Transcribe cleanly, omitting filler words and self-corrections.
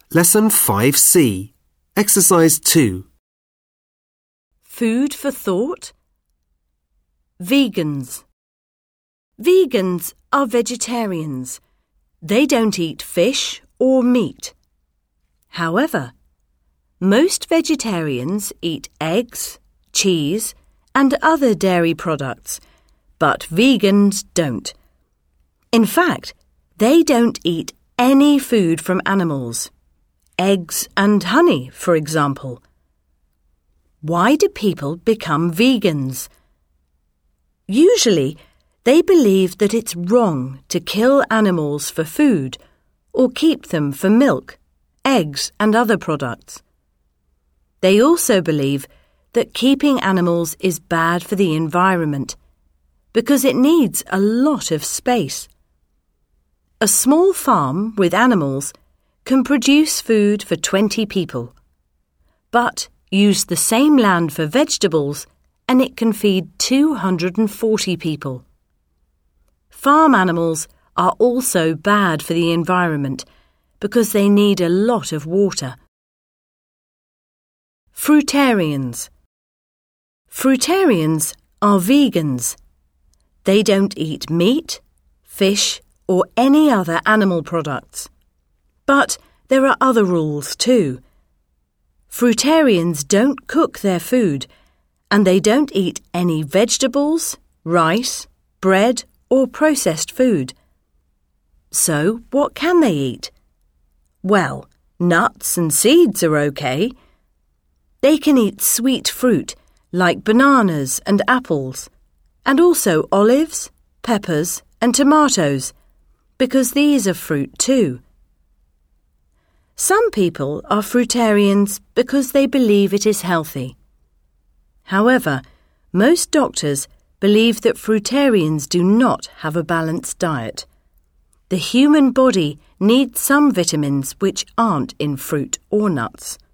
Lesson 5C. Exercise 2. Food for thought. Vegans. Vegans are vegetarians. They don't eat fish or meat. However, most vegetarians eat eggs, cheese, and other dairy products, but vegans don't. In fact, they don't eat any food from animals. Eggs and honey, for example. Why do people become vegans? Usually, they believe that it's wrong to kill animals for food or keep them for milk, eggs and other products. They also believe that keeping animals is bad for the environment because it needs a lot of space. A small farm with animals can produce food for 20 people, but use the same land for vegetables and it can feed 240 people. Farm animals are also bad for the environment because they need a lot of water. Fruitarians. Fruitarians are vegans. They don't eat meat, fish, or any other animal products. But there are other rules too. Fruitarians don't cook their food, and they don't eat any vegetables, rice, bread, or processed food. So, what can they eat? Well, nuts and seeds are okay. They can eat sweet fruit like bananas and apples, and also olives, peppers, and tomatoes, because these are fruit too. Some people are fruitarians because they believe it is healthy. However, most doctors believe that fruitarians do not have a balanced diet. The human body needs some vitamins which aren't in fruit or nuts.